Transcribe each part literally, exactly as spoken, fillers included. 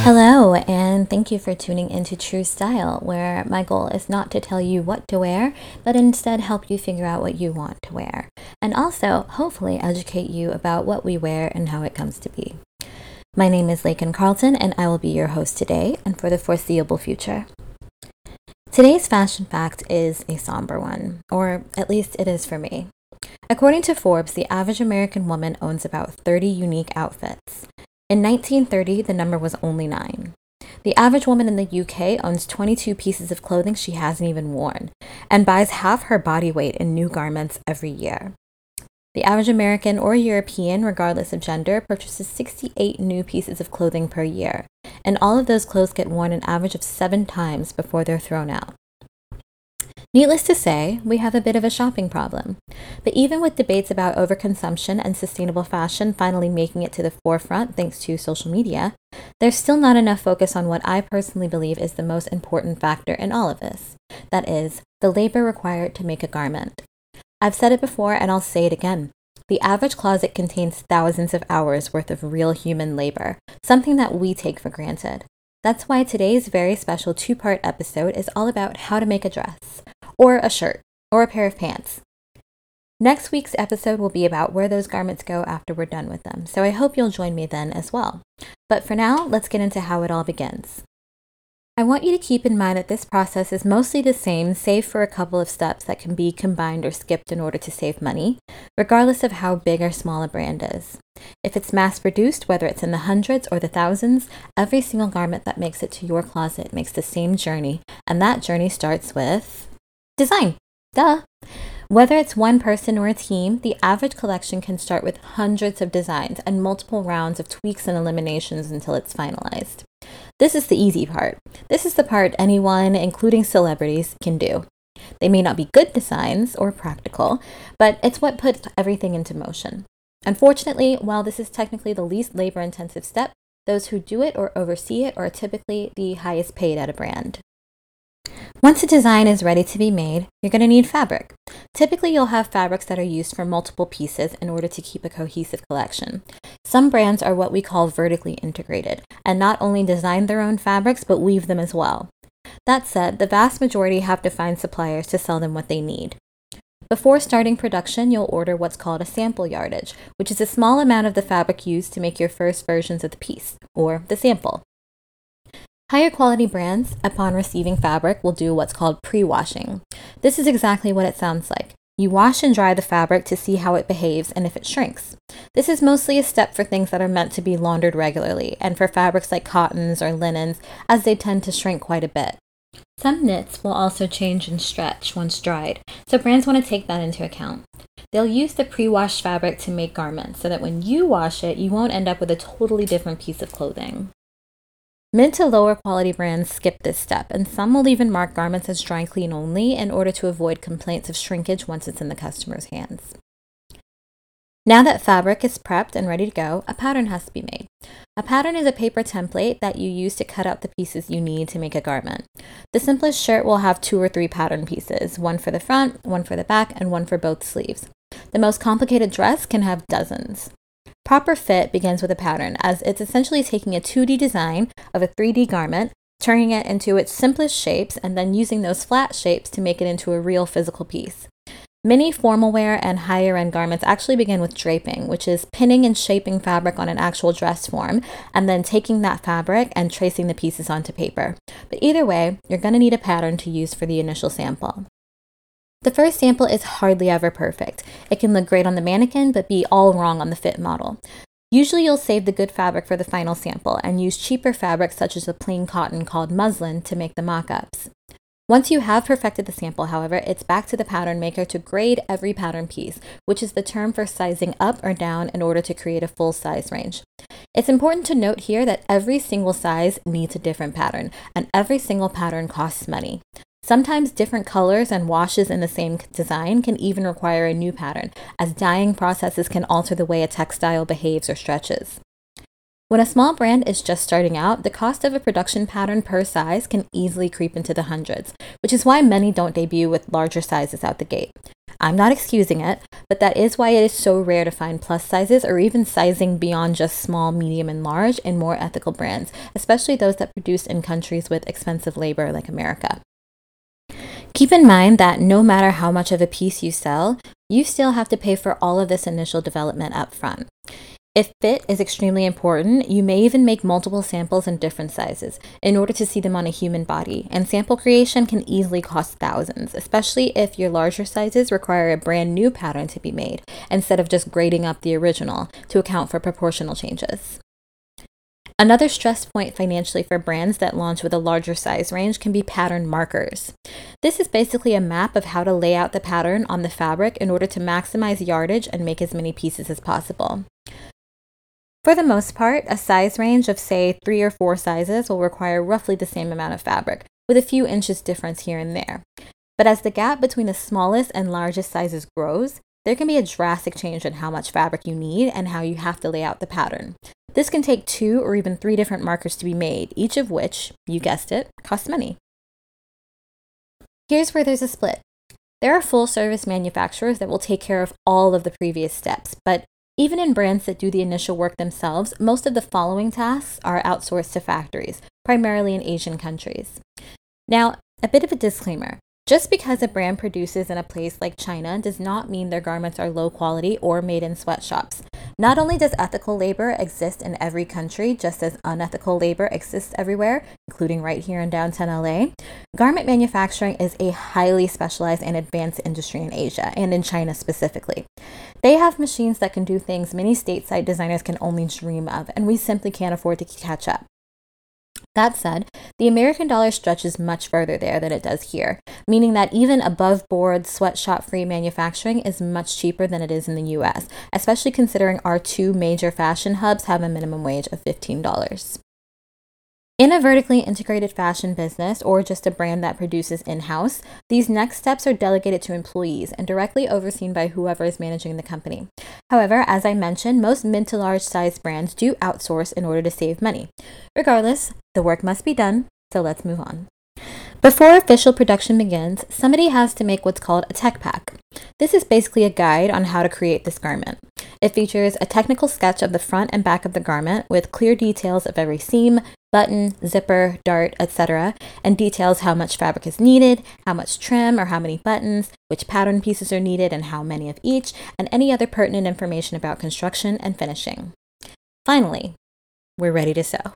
Hello, and thank you for tuning into True Style, where my goal is not to tell you what to wear, but instead help you figure out what you want to wear, and also hopefully educate you about what we wear and how it comes to be. My name is Lakin Carlton, and I will be your host today and for the foreseeable future. Today's fashion fact is a somber one, or at least it is for me. According to Forbes, the average American woman owns about thirty unique outfits. In nineteen thirty, the number was only nine. The average woman in the U K owns twenty-two pieces of clothing she hasn't even worn, and buys half her body weight in new garments every year. The average American or European, regardless of gender, purchases sixty-eight new pieces of clothing per year, and all of those clothes get worn an average of seven times before they're thrown out. Needless to say, we have a bit of a shopping problem. But even with debates about overconsumption and sustainable fashion finally making it to the forefront thanks to social media, there's still not enough focus on what I personally believe is the most important factor in all of this. That is, the labor required to make a garment. I've said it before and I'll say it again. The average closet contains thousands of hours worth of real human labor, something that we take for granted. That's why today's very special two-part episode is all about how to make a dress, or a shirt, or a pair of pants. Next week's episode will be about where those garments go after we're done with them, so I hope you'll join me then as well. But for now, let's get into how it all begins. I want you to keep in mind that this process is mostly the same, save for a couple of steps that can be combined or skipped in order to save money, regardless of how big or small a brand is. If it's mass-produced, whether it's in the hundreds or the thousands, every single garment that makes it to your closet makes the same journey, and that journey starts with design. Duh! Whether it's one person or a team, the average collection can start with hundreds of designs and multiple rounds of tweaks and eliminations until it's finalized. This is the easy part. This is the part anyone, including celebrities, can do. They may not be good designs or practical, but it's what puts everything into motion. Unfortunately, while this is technically the least labor-intensive step, those who do it or oversee it are typically the highest paid at a brand. Once a design is ready to be made, you're going to need fabric. Typically, you'll have fabrics that are used for multiple pieces in order to keep a cohesive collection. Some brands are what we call vertically integrated, and not only design their own fabrics, but weave them as well. That said, the vast majority have to find suppliers to sell them what they need. Before starting production, you'll order what's called a sample yardage, which is a small amount of the fabric used to make your first versions of the piece, or the sample. Higher quality brands, upon receiving fabric, will do what's called pre-washing. This is exactly what it sounds like. You wash and dry the fabric to see how it behaves and if it shrinks. This is mostly a step for things that are meant to be laundered regularly, and for fabrics like cottons or linens, as they tend to shrink quite a bit. Some knits will also change and stretch once dried, so brands want to take that into account. They'll use the pre-washed fabric to make garments, so that when you wash it, you won't end up with a totally different piece of clothing. Mid to lower quality brands skip this step, and some will even mark garments as dry clean only in order to avoid complaints of shrinkage once it's in the customer's hands. Now that fabric is prepped and ready to go, a pattern has to be made. A pattern is a paper template that you use to cut out the pieces you need to make a garment. The simplest shirt will have two or three pattern pieces, one for the front, one for the back, and one for both sleeves. The most complicated dress can have dozens. Proper fit begins with a pattern, as it's essentially taking a two D design of a three D garment, turning it into its simplest shapes, and then using those flat shapes to make it into a real physical piece. Many formal wear and higher-end garments actually begin with draping, which is pinning and shaping fabric on an actual dress form, and then taking that fabric and tracing the pieces onto paper. But either way, you're going to need a pattern to use for the initial sample. The first sample is hardly ever perfect. It can look great on the mannequin, but be all wrong on the fit model. Usually you'll save the good fabric for the final sample and use cheaper fabrics such as a plain cotton called muslin to make the mock-ups. Once you have perfected the sample, however, it's back to the pattern maker to grade every pattern piece, which is the term for sizing up or down in order to create a full size range. It's important to note here that every single size needs a different pattern, and every single pattern costs money. Sometimes different colors and washes in the same design can even require a new pattern, as dyeing processes can alter the way a textile behaves or stretches. When a small brand is just starting out, the cost of a production pattern per size can easily creep into the hundreds, which is why many don't debut with larger sizes out the gate. I'm not excusing it, but that is why it is so rare to find plus sizes or even sizing beyond just small, medium, and large in more ethical brands, especially those that produce in countries with expensive labor like America. Keep in mind that no matter how much of a piece you sell, you still have to pay for all of this initial development up front. If fit is extremely important, you may even make multiple samples in different sizes in order to see them on a human body, and sample creation can easily cost thousands, especially if your larger sizes require a brand new pattern to be made, instead of just grading up the original to account for proportional changes. Another stress point financially for brands that launch with a larger size range can be pattern markers. This is basically a map of how to lay out the pattern on the fabric in order to maximize yardage and make as many pieces as possible. For the most part, a size range of, say, three or four sizes will require roughly the same amount of fabric, with a few inches difference here and there. But as the gap between the smallest and largest sizes grows, there can be a drastic change in how much fabric you need and how you have to lay out the pattern. This can take two or even three different markers to be made, each of which, you guessed it, costs money. Here's where there's a split. There are full-service manufacturers that will take care of all of the previous steps, but even in brands that do the initial work themselves, most of the following tasks are outsourced to factories, primarily in Asian countries. Now, a bit of a disclaimer. Just because a brand produces in a place like China does not mean their garments are low quality or made in sweatshops. Not only does ethical labor exist in every country, just as unethical labor exists everywhere, including right here in downtown L A, garment manufacturing is a highly specialized and advanced industry in Asia, and in China specifically. They have machines that can do things many stateside designers can only dream of, and we simply can't afford to catch up. That said, the American dollar stretches much further there than it does here, meaning that even above-board, sweatshop-free manufacturing is much cheaper than it is in the U S, especially considering our two major fashion hubs have a minimum wage of fifteen dollars. In a vertically integrated fashion business, or just a brand that produces in-house, these next steps are delegated to employees and directly overseen by whoever is managing the company. However, as I mentioned, most mid to large size brands do outsource in order to save money. Regardless, the work must be done, so let's move on. Before official production begins, somebody has to make what's called a tech pack. This is basically a guide on how to create this garment. It features a technical sketch of the front and back of the garment with clear details of every seam, button, zipper, dart, et cetera, and details how much fabric is needed, how much trim or how many buttons, which pattern pieces are needed and how many of each, and any other pertinent information about construction and finishing. Finally, we're ready to sew.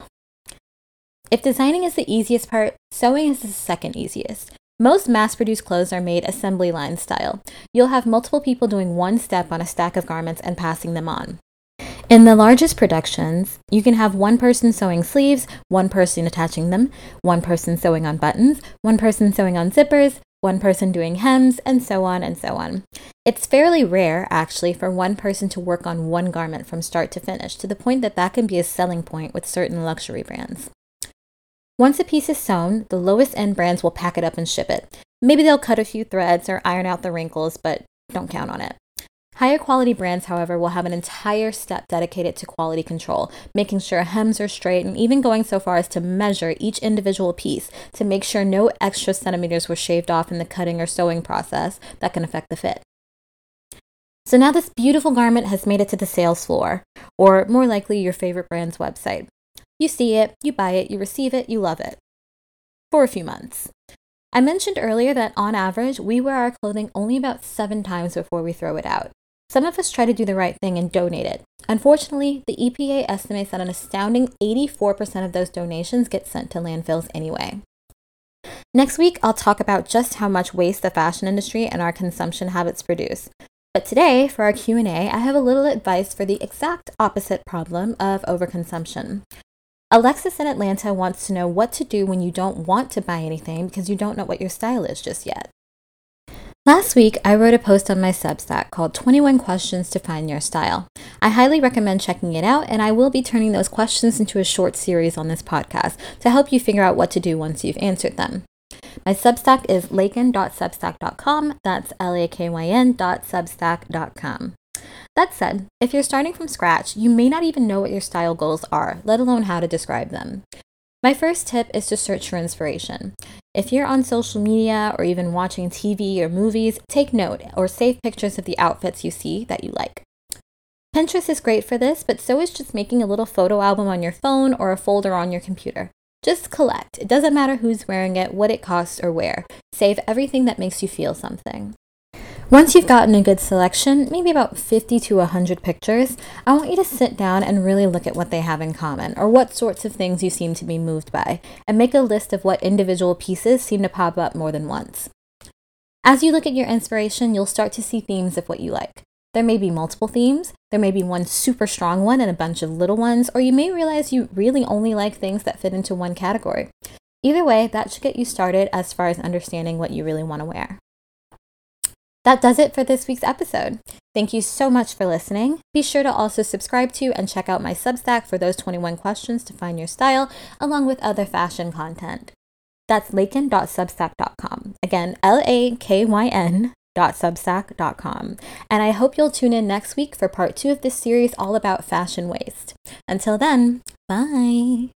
If designing is the easiest part, sewing is the second easiest. Most mass-produced clothes are made assembly line style. You'll have multiple people doing one step on a stack of garments and passing them on. In the largest productions, you can have one person sewing sleeves, one person attaching them, one person sewing on buttons, one person sewing on zippers, one person doing hems, and so on and so on. It's fairly rare, actually, for one person to work on one garment from start to finish, to the point that that can be a selling point with certain luxury brands. Once a piece is sewn, the lowest end brands will pack it up and ship it. Maybe they'll cut a few threads or iron out the wrinkles, but don't count on it. Higher quality brands, however, will have an entire step dedicated to quality control, making sure hems are straight and even going so far as to measure each individual piece to make sure no extra centimeters were shaved off in the cutting or sewing process that can affect the fit. So now this beautiful garment has made it to the sales floor, or more likely your favorite brand's website. You see it, you buy it, you receive it, you love it. For a few months. I mentioned earlier that on average, we wear our clothing only about seven times before we throw it out. Some of us try to do the right thing and donate it. Unfortunately, the E P A estimates that an astounding eighty-four percent of those donations get sent to landfills anyway. Next week, I'll talk about just how much waste the fashion industry and our consumption habits produce. But today, for our Q and A, I have a little advice for the exact opposite problem of overconsumption. Alexis in Atlanta wants to know what to do when you don't want to buy anything because you don't know what your style is just yet. Last week, I wrote a post on my Substack called twenty-one Questions to Find Your Style. I highly recommend checking it out, and I will be turning those questions into a short series on this podcast to help you figure out what to do once you've answered them. My Substack is lakyn dot substack dot com. That's L A K Y N dot substack dot com. That said, if you're starting from scratch, you may not even know what your style goals are, let alone how to describe them. My first tip is to search for inspiration. If you're on social media or even watching T V or movies, take note or save pictures of the outfits you see that you like. Pinterest is great for this, but so is just making a little photo album on your phone or a folder on your computer. Just collect. It doesn't matter who's wearing it, what it costs, or where. Save everything that makes you feel something. Once you've gotten a good selection, maybe about fifty to one hundred pictures, I want you to sit down and really look at what they have in common, or what sorts of things you seem to be moved by, and make a list of what individual pieces seem to pop up more than once. As you look at your inspiration, you'll start to see themes of what you like. There may be multiple themes, there may be one super strong one and a bunch of little ones, or you may realize you really only like things that fit into one category. Either way, that should get you started as far as understanding what you really want to wear. That does it for this week's episode. Thank you so much for listening. Be sure to also subscribe to and check out my Substack for those twenty-one questions to find your style, along with other fashion content. That's lakyn dot substack dot com. Again, L A K Y N dot substack dot com. And I hope you'll tune in next week for part two of this series all about fashion waste. Until then, bye!